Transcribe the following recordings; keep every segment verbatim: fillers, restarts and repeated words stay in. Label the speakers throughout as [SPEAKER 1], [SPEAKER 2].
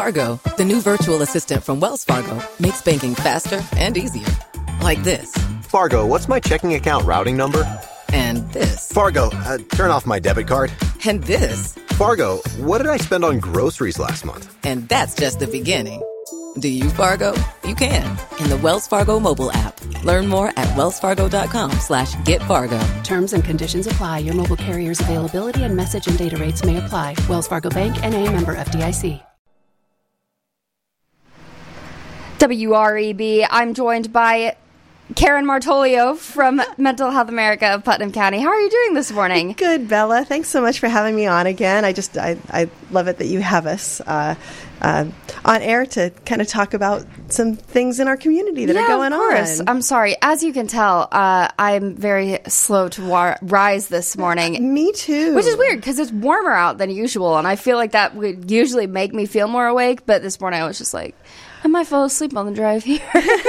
[SPEAKER 1] Fargo, the new virtual assistant from Wells Fargo, makes banking faster and easier. Like this.
[SPEAKER 2] Fargo, what's my checking account routing number?
[SPEAKER 1] And this.
[SPEAKER 2] Fargo, uh, turn off my debit card.
[SPEAKER 1] And this.
[SPEAKER 2] Fargo, what did I spend on groceries last month?
[SPEAKER 1] And that's just the beginning. Do you, Fargo? You can. In the Wells Fargo mobile app. Learn more at wellsfargo.com slash get Fargo.
[SPEAKER 3] Terms and conditions apply. Your mobile carrier's availability and message and data rates may apply. Wells Fargo Bank, N A, member F D I C.
[SPEAKER 4] W R E B, I'm joined by Karen Martolio from Mental Health America of Putnam County. How are you doing this morning?
[SPEAKER 5] Good, Bella. Thanks so much for having me on again. I just, I, I love it that you have us uh, uh, on air to kind of talk about some things in our community that
[SPEAKER 4] yeah,
[SPEAKER 5] are going
[SPEAKER 4] of course.
[SPEAKER 5] on.
[SPEAKER 4] I'm sorry. As you can tell, uh, I'm very slow to wa- rise this morning.
[SPEAKER 5] Me too.
[SPEAKER 4] Which is weird because it's warmer out than usual, and I feel like that would usually make me feel more awake, but this morning I was just like, I might fall asleep on the drive here.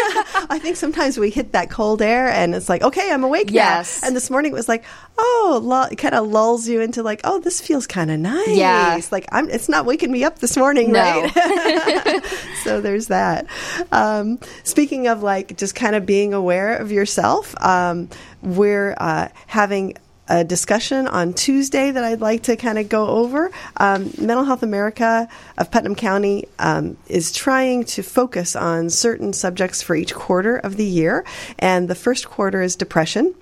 [SPEAKER 5] I think sometimes we hit that cold air and it's like, okay, I'm awake
[SPEAKER 4] yes.
[SPEAKER 5] now. And this morning it was like, oh, lu- it kind of lulls you into like, oh, this feels kind of nice.
[SPEAKER 4] Yeah.
[SPEAKER 5] Like, I'm, it's not waking me up this morning,
[SPEAKER 4] no.
[SPEAKER 5] right? So there's that. Um, speaking of like just kind of being aware of yourself, um, we're uh, having a discussion on Tuesday that I'd like to kind of go over. Um, Mental Health America of Putnam County um, is trying to focus on certain subjects for each quarter of the year, and the first quarter is depression.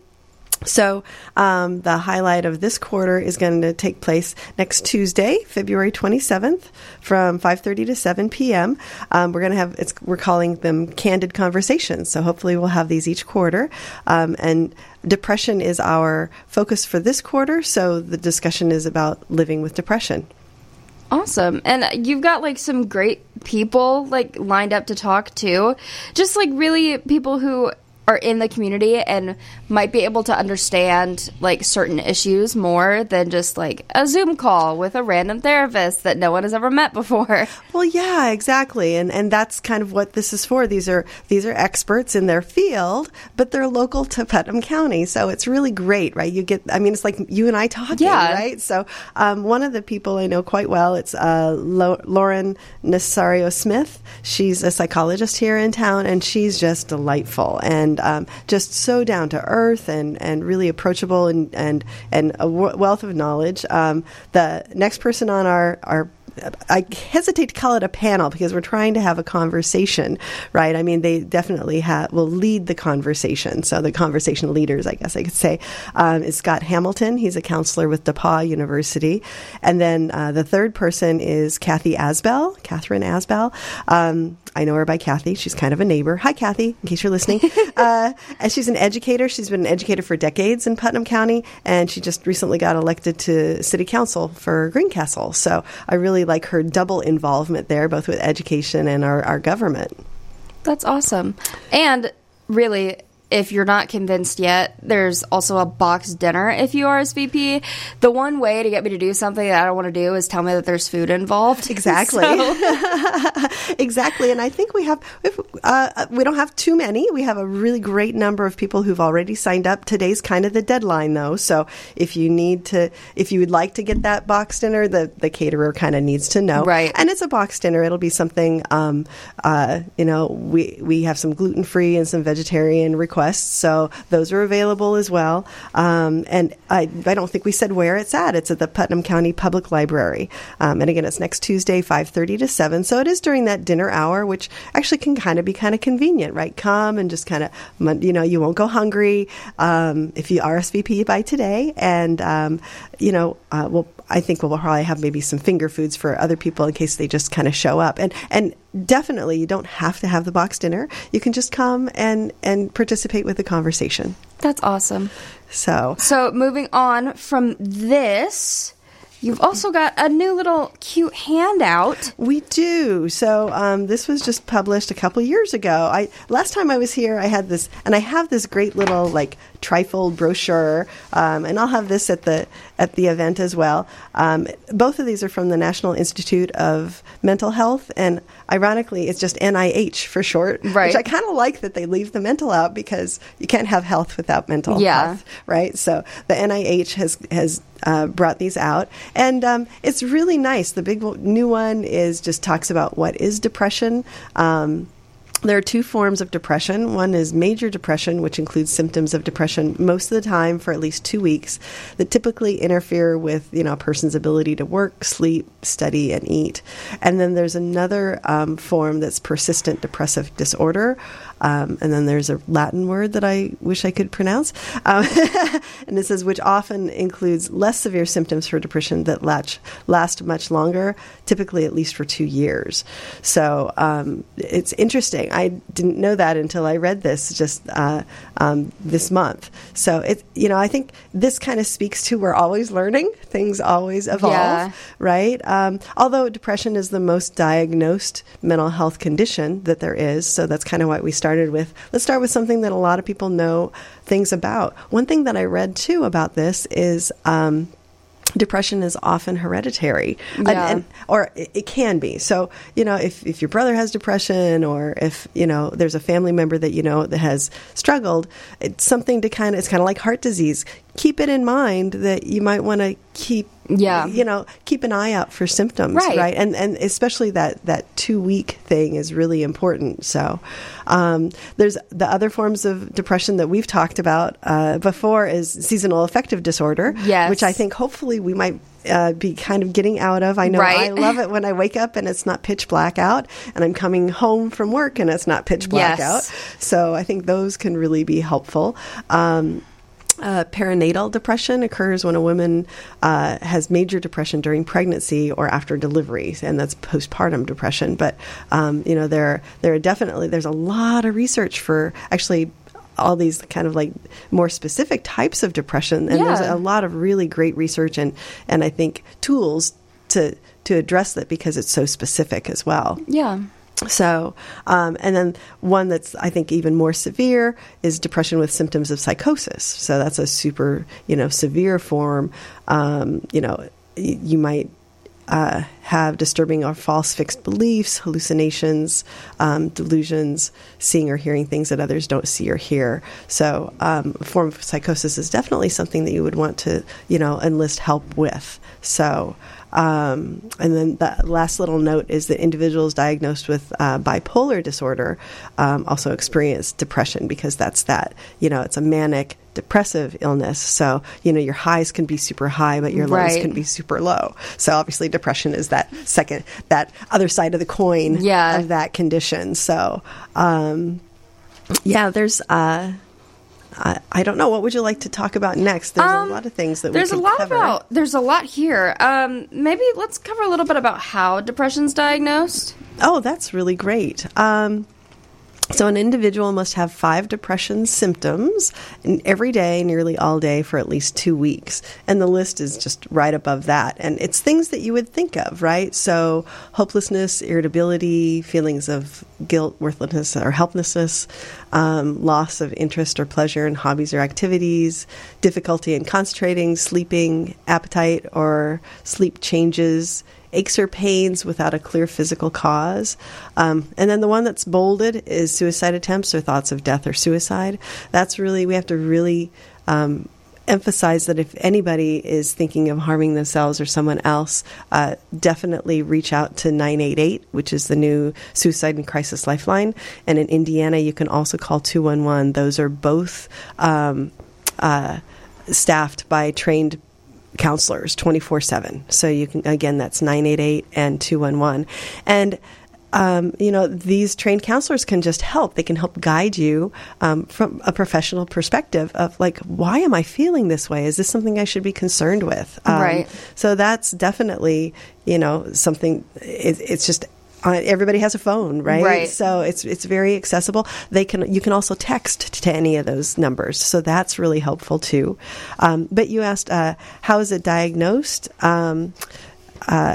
[SPEAKER 5] So um, the highlight of this quarter is going to take place next Tuesday, February twenty-seventh, from five thirty to seven p.m. Um, we're going to have it's we're calling them candid conversations. So hopefully we'll have these each quarter. Um, and depression is our focus for this quarter. So the discussion is about living with depression.
[SPEAKER 4] Awesome. And you've got like some great people like lined up to talk to. Just like really people who are in the community and might be able to understand like certain issues more than just like a Zoom call with a random therapist that no one has ever met before.
[SPEAKER 5] Well, yeah, exactly. And and that's kind of what this is for. These are these are experts in their field, but they're local to Putnam County. So it's really great, right? You get, I mean, it's like you and I talking,
[SPEAKER 4] yeah.
[SPEAKER 5] right? So um, one of the people I know quite well, it's uh, Lo- Lauren Nasario Smith. She's a psychologist here in town, and she's just delightful and um, just so down to earth and, and really approachable and, and, and a w- wealth of knowledge. Um, the next person on our, our I hesitate to call it a panel because we're trying to have a conversation, right? I mean, they definitely ha- will lead the conversation. So the conversation leaders, I guess I could say, um, is Scott Hamilton. He's a counselor with DePauw University. And then uh, the third person is Kathy Asbell, Catherine Asbell. Um, I know her by Kathy. She's kind of a neighbor. Hi, Kathy, in case you're listening. uh, and she's an educator. She's been an educator for decades in Putnam County, and she just recently got elected to city council for Greencastle. So I really like her double involvement there, both with education and our, our government.
[SPEAKER 4] That's awesome. And really, if you're not convinced yet, there's also a box dinner if you R S V P. The one way to get me to do something that I don't want to do is tell me that there's food involved.
[SPEAKER 5] Exactly. So. Exactly. And I think we have, if, uh, we don't have too many. We have a really great number of people who've already signed up. Today's kind of the deadline, though. So if you need to, if you would like to get that box dinner, the, the caterer kind of needs to know.
[SPEAKER 4] Right.
[SPEAKER 5] And it's a box dinner. It'll be something, um, uh, you know, we, we have some gluten-free and some vegetarian requests. So those are available as well. Um, and I, I don't think we said where it's at. It's at the Putnam County Public Library. Um, and again, it's next Tuesday, five thirty to seven. So it is during that dinner hour, which actually can kind of be kind of convenient, right? Come and just kind of, you know, you won't go hungry um, if you R S V P by today. And, um, you know, uh, we'll, I think we'll probably have maybe some finger foods for other people in case they just kind of show up. And, and definitely, you don't have to have the box dinner. You can just come and, and participate with the conversation.
[SPEAKER 4] That's awesome.
[SPEAKER 5] So,
[SPEAKER 4] so moving on from this, you've also got a new little cute handout.
[SPEAKER 5] We do. So um, this was just published a couple years ago. I last time I was here, I had this, and I have this great little like trifold brochure, um, and I'll have this at the at the event as well. Um, both of these are from the National Institute of Mental Health, and ironically, it's just N I H for short,
[SPEAKER 4] right.
[SPEAKER 5] which I kind of like that they leave the mental out because you can't have health without mental
[SPEAKER 4] yeah.
[SPEAKER 5] health, right? So the N I H has has uh, brought these out, and um, it's really nice. The big new one is just talks about what is depression. Um, There are two forms of depression. One is major depression, which includes symptoms of depression most of the time for at least two weeks that typically interfere with, you know, a person's ability to work, sleep, study, and eat. And then there's another um, form that's persistent depressive disorder. Um, and then there's a Latin word that I wish I could pronounce. Um, and it says, which often includes less severe symptoms for depression that last, last much longer, typically at least for two years. So um, it's interesting. I didn't know that until I read this just uh, um, this month. So, it, you know, I think this kind of speaks to we're always learning. Things always evolve,
[SPEAKER 4] yeah.
[SPEAKER 5] right? Um, although depression is the most diagnosed mental health condition that there is. So that's kind of what we started with. Let's start with something that a lot of people know things about. One thing that I read, too, about this is um, depression is often hereditary,
[SPEAKER 4] yeah.
[SPEAKER 5] and, and, or it, it can be. So, you know, if, if your brother has depression, or if, you know, there's a family member that you know that has struggled, it's something to kind of, it's kind of like heart disease. Keep it in mind that you might want to keep,
[SPEAKER 4] yeah.
[SPEAKER 5] you know, keep an eye out for symptoms,
[SPEAKER 4] right?
[SPEAKER 5] right? And and especially that, that two week thing is really important. So um, there's the other forms of depression that we've talked about uh, before is seasonal affective disorder,
[SPEAKER 4] yes.
[SPEAKER 5] which I think hopefully we might uh, be kind of getting out of. I know
[SPEAKER 4] right?
[SPEAKER 5] I love it when I wake up and it's not pitch black out, and I'm coming home from work and it's not pitch black
[SPEAKER 4] yes.
[SPEAKER 5] out. So I think those can really be helpful. Um, Uh, perinatal depression occurs when a woman uh, has major depression during pregnancy or after delivery, and that's postpartum depression. But um, you know, there there are definitely there's a lot of research for actually all these kind of like more specific types of depression, and
[SPEAKER 4] yeah.
[SPEAKER 5] there's a lot of really great research and and I think tools to to address that because it's so specific as well.
[SPEAKER 4] Yeah.
[SPEAKER 5] So, um, and then one that's, I think, even more severe is depression with symptoms of psychosis. So that's a super, you know, severe form. Um, you know, y- you might uh, have disturbing or false fixed beliefs, hallucinations, um, delusions, seeing or hearing things that others don't see or hear. So um, a form of psychosis is definitely something that you would want to, you know, enlist help with. So, Um, and then the last little note is that individuals diagnosed with uh, bipolar disorder um, also experience depression because that's that, you know, it's a manic depressive illness. So, you know, your highs can be super high, but your lows
[SPEAKER 4] right.
[SPEAKER 5] can be super low. So obviously depression is that second, that other side of the coin
[SPEAKER 4] yeah.
[SPEAKER 5] of that condition. So, um, yeah, there's... Uh, I, I don't know. What would you like to talk about next? There's
[SPEAKER 4] um,
[SPEAKER 5] a lot of things that
[SPEAKER 4] there's
[SPEAKER 5] we can
[SPEAKER 4] a lot
[SPEAKER 5] cover.
[SPEAKER 4] about there's a lot here. Um, maybe let's cover a little bit about how depression's diagnosed.
[SPEAKER 5] Oh, that's really great. Um, so an individual must have five depression symptoms in every day, nearly all day, for at least two weeks. And the list is just right above that. And it's things that you would think of, right? So hopelessness, irritability, feelings of guilt, worthlessness, or helplessness, um, loss of interest or pleasure in hobbies or activities, difficulty in concentrating, sleeping, appetite or sleep changes, aches or pains without a clear physical cause. Um, and then the one that's bolded is suicide attempts or thoughts of death or suicide. That's really, we have to really um, emphasize that if anybody is thinking of harming themselves or someone else, uh, definitely reach out to nine eight eight, which is the new Suicide and Crisis Lifeline. And in Indiana, you can also call two one one. Those are both um, uh, staffed by trained counselors twenty-four seven. So you can, again, that's nine eight eight and two one one. And, um, you know, these trained counselors can just help. They can help guide you um, from a professional perspective of like, why am I feeling this way? Is this something I should be concerned with? Um,
[SPEAKER 4] right.
[SPEAKER 5] So that's definitely, you know, something, it, it's just, Uh, everybody has a phone, right?
[SPEAKER 4] Right.
[SPEAKER 5] So it's it's very accessible. They can you can also text to any of those numbers, so that's really helpful too. Um, but you asked, uh, how is it diagnosed? Um, uh,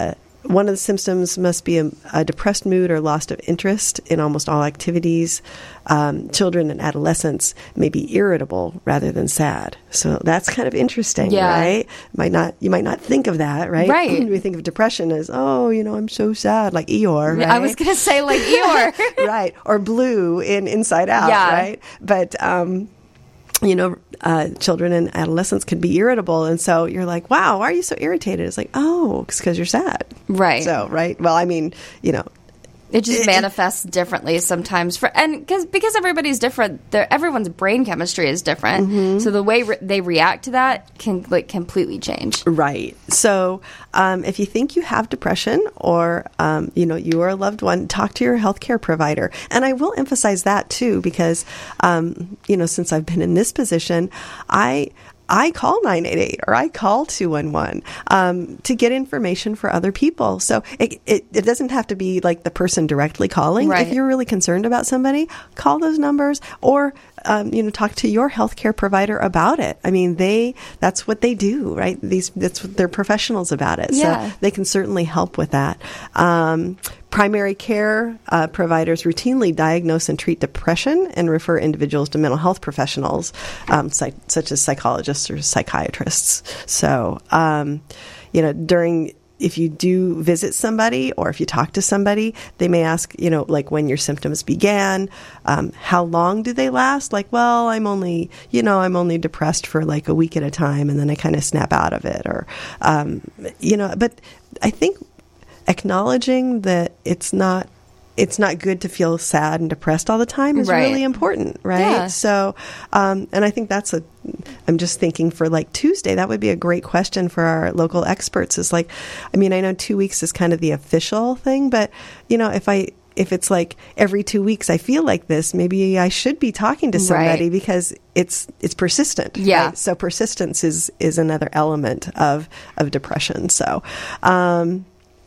[SPEAKER 5] one of the symptoms must be a, a depressed mood or loss of interest in almost all activities. Um, children and adolescents may be irritable rather than sad. So that's kind of interesting,
[SPEAKER 4] Yeah.
[SPEAKER 5] right? Might not you might not think of that, right?
[SPEAKER 4] Right.
[SPEAKER 5] We think of depression as, oh, you know, I'm so sad, like Eeyore, right?
[SPEAKER 4] I was going to say like Eeyore.
[SPEAKER 5] Right, or Blue in Inside Out,
[SPEAKER 4] Yeah.
[SPEAKER 5] right? But um, you know, uh, children and adolescents can be irritable, and so you're like, "Wow, why are you so irritated?" It's like, "Oh, it's because you're sad."
[SPEAKER 4] Right.
[SPEAKER 5] So, right. Well, I mean, you know,
[SPEAKER 4] It just
[SPEAKER 5] It-
[SPEAKER 4] manifests differently sometimes for and because because everybody's different. Their everyone's brain chemistry is different,
[SPEAKER 5] Mm-hmm.
[SPEAKER 4] so the way re- they react to that can like completely change.
[SPEAKER 5] right. So, um, if you think you have depression, or um, you know, you or a loved one, talk to your healthcare provider. And I will emphasize that too, because um, you know, since I've been in this position, I. I call nine eight eight or I call two one one um, to get information for other people. So it, it, it doesn't have to be like the person directly calling.
[SPEAKER 4] Right.
[SPEAKER 5] If you're really concerned about somebody, call those numbers, or um, you know, talk to your healthcare provider about it. I mean, they that's what they do, right? These that's what they're professionals about it.
[SPEAKER 4] Yeah.
[SPEAKER 5] So they can certainly help with that. Um, Primary care uh, providers routinely diagnose and treat depression and refer individuals to mental health professionals, um, psych- such as psychologists or psychiatrists. So, um, you know, during if you do visit somebody or if you talk to somebody, they may ask, you know, like when your symptoms began, um, how long do they last? Like, well, I'm only, you know, I'm only depressed for like a week at a time, and then I kind of snap out of it, or, um, you know, but I think acknowledging that it's not it's not good to feel sad and depressed all the time is
[SPEAKER 4] Right.
[SPEAKER 5] really important, right?
[SPEAKER 4] Yeah.
[SPEAKER 5] So, um, and I think that's a. I'm just thinking for like Tuesday, that would be a great question for our local experts. Is like, I mean, I know two weeks is kind of the official thing, but you know, if I if it's like every two weeks I feel like this, maybe I should be talking to somebody
[SPEAKER 4] Right.
[SPEAKER 5] because it's it's persistent.
[SPEAKER 4] Yeah.
[SPEAKER 5] Right? So persistence is is another element of of depression. So. Um,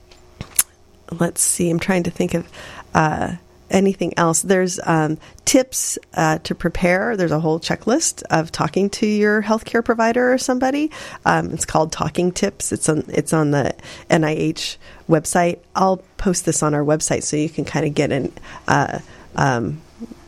[SPEAKER 5] Let's see. I'm trying to think of uh, anything else. There's um, tips uh, to prepare. There's a whole checklist of talking to your healthcare provider or somebody. Um, it's called Talking Tips. It's on it's on the N I H website. I'll post this on our website so you can kind of get an uh, um,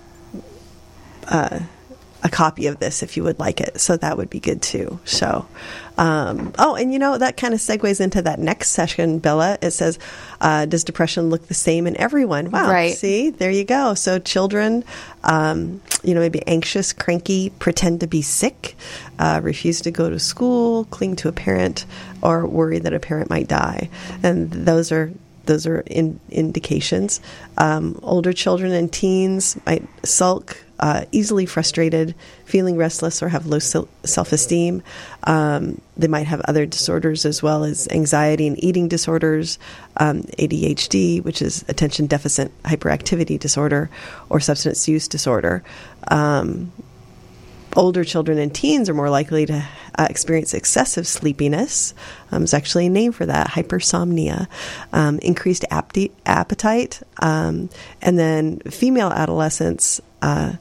[SPEAKER 5] uh, a copy of this if you would like it. So that would be good too. So, um, oh, and you know, that kind of segues into that next session, Bella. It says, uh, does depression look the same in everyone? Wow.
[SPEAKER 4] Right.
[SPEAKER 5] See, there you go. So children, um, you know, maybe anxious, cranky, pretend to be sick, uh, refuse to go to school, cling to a parent, or worry that a parent might die. And those are Those are in, indications. Um, older children and teens might sulk, uh, easily frustrated, feeling restless, or have low sil- self-esteem. Um, they might have other disorders as well as anxiety and eating disorders, um, A D H D, which is attention deficit hyperactivity disorder, or substance use disorder. Um, Older children and teens are more likely to uh, experience excessive sleepiness. Um, there's actually a name for that, hypersomnia, um, increased apti- appetite, um, and then female adolescents uh,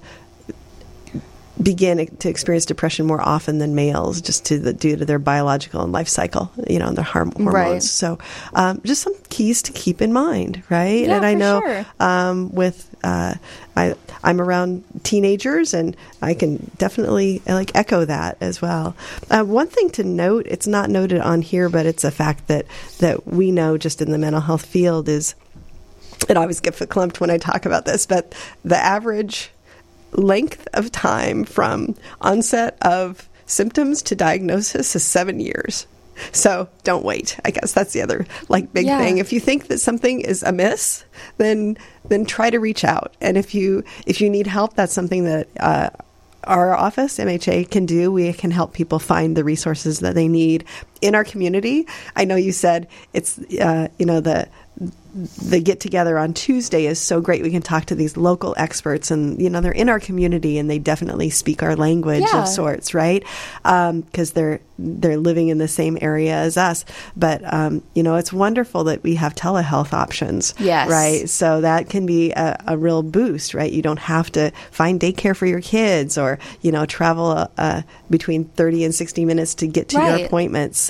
[SPEAKER 5] begin to experience depression more often than males, just to the, due to their biological and life cycle, you know, and their horm- hormones.
[SPEAKER 4] Right.
[SPEAKER 5] So, um, just some keys to keep in mind, right?
[SPEAKER 4] Yeah,
[SPEAKER 5] and I
[SPEAKER 4] for
[SPEAKER 5] know
[SPEAKER 4] sure.
[SPEAKER 5] um, with uh, I, I'm around teenagers, and I can definitely uh, like echo that as well. Uh, one thing to note, it's not noted on here, but it's a fact that that we know just in the mental health field is. It always get verklempt when I talk about this, but the average length of time from onset of symptoms to diagnosis is seven years. So don't wait. I guess that's the other like big
[SPEAKER 4] Yeah.
[SPEAKER 5] thing. If you think that something is amiss, then then try to reach out. And if you if you need help, that's something that uh, our office, M H A, can do. We can help people find the resources that they need in our community. I know you said it's uh, you know the the get together on Tuesday is so great. We can talk to these local experts, and you know they're in our community, and they definitely speak our language
[SPEAKER 4] Yeah.
[SPEAKER 5] of sorts, right? Because um, they're they're living in the same area as us. But um, you know, it's wonderful that we have telehealth options,
[SPEAKER 4] Yes.
[SPEAKER 5] right? So that can be a, a real boost, right? You don't have to find daycare for your kids, or you know travel uh, between thirty and sixty minutes to get to your
[SPEAKER 4] Right.
[SPEAKER 5] appointments.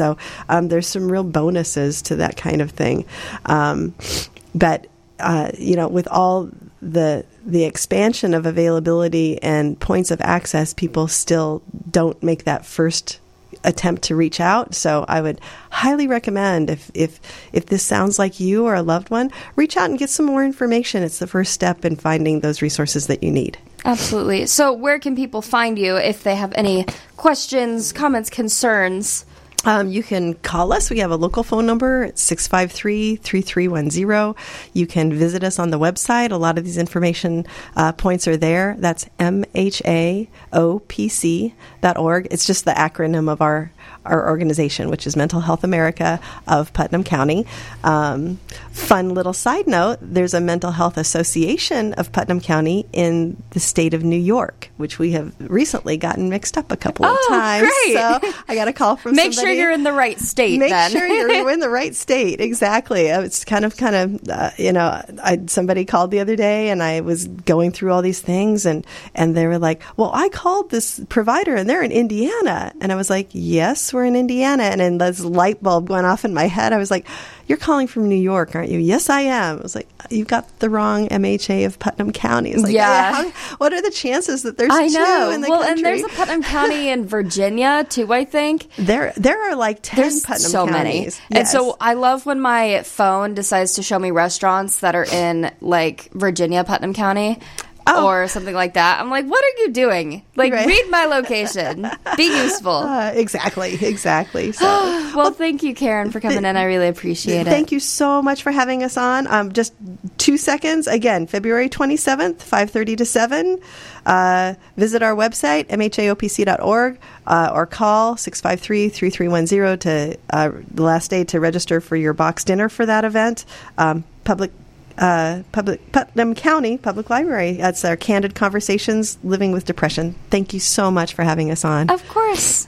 [SPEAKER 5] So um, there's some real bonuses to that kind of thing. Um, but, uh, you know, with all the the expansion of availability and points of access, people still don't make that first attempt to reach out. So I would highly recommend, if if if this sounds like you or a loved one, reach out and get some more information. It's the first step in finding those resources that you need.
[SPEAKER 4] Absolutely. So where can people find you if they have any questions, comments, concerns?
[SPEAKER 5] Um, you can call us. We have a local phone number. It's six five three, three three one zero. You can visit us on the website. A lot of these information uh, points are there. That's M H A O P C dot org. It's just the acronym of our our organization, which is Mental Health America of Putnam County. Um, fun little side note, there's a Mental Health Association of Putnam County in the state of New York, which we have recently gotten mixed up a couple of
[SPEAKER 4] oh,
[SPEAKER 5] times.
[SPEAKER 4] Great.
[SPEAKER 5] So I got a call from
[SPEAKER 4] Make
[SPEAKER 5] somebody.
[SPEAKER 4] sure you're in the right state,
[SPEAKER 5] Make
[SPEAKER 4] then.
[SPEAKER 5] sure you're in the right state. Exactly. It's kind of, kind of, uh, you know, I, somebody called the other day and I was going through all these things and, and they were like, well, I called this provider and they're in Indiana. And I was like, yes, we're in Indiana. And then this light bulb going off in my head. I was like, you're calling from New York, aren't you? Yes, I am. I was like, you've got the wrong M H A of Putnam County. It's like,
[SPEAKER 4] yeah.
[SPEAKER 5] how, what are the chances that there's
[SPEAKER 4] I
[SPEAKER 5] two
[SPEAKER 4] know.
[SPEAKER 5] in the
[SPEAKER 4] well,
[SPEAKER 5] country?
[SPEAKER 4] and there's a Putnam County in Virginia, too, I think.
[SPEAKER 5] There there are like ten
[SPEAKER 4] There's
[SPEAKER 5] Putnam
[SPEAKER 4] so
[SPEAKER 5] counties.
[SPEAKER 4] many.
[SPEAKER 5] Yes.
[SPEAKER 4] And so I love when my phone decides to show me restaurants that are in, like, Virginia, Putnam County. Oh. Or something like that. I'm like, what are you doing? Like,
[SPEAKER 5] right.
[SPEAKER 4] read my location. Be useful.
[SPEAKER 5] Uh, exactly, exactly. So,
[SPEAKER 4] well, well, thank you, Karen, for coming th- in. I really appreciate it.
[SPEAKER 5] Thank you so much for having us on. Um, just two seconds. Again, February twenty-seventh, five thirty to seven. Uh, visit our website, M H A O P C dot org, uh, or call six five three, three three one zero to uh, the last day to register for your box dinner for that event. Um, public Uh, public Putnam County Public Library. That's our Candid Conversations, Living with Depression. Thank you so much for having us on.
[SPEAKER 4] Of course.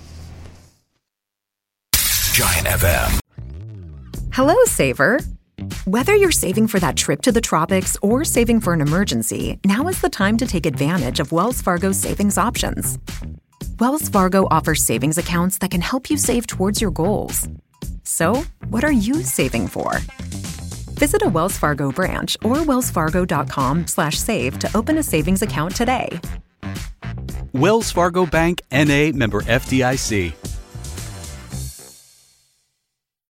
[SPEAKER 6] Giant F M.
[SPEAKER 7] Hello, Saver. Whether you're saving for that trip to the tropics or saving for an emergency, now is the time to take advantage of Wells Fargo's savings options. Wells Fargo offers savings accounts that can help you save towards your goals. So, what are you saving for? Visit a Wells Fargo branch or wellsfargo.com slash save to open a savings account today.
[SPEAKER 8] Wells Fargo Bank, N A, member F D I C.